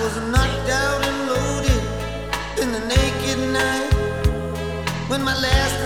was knocked out and loaded in the naked night when my last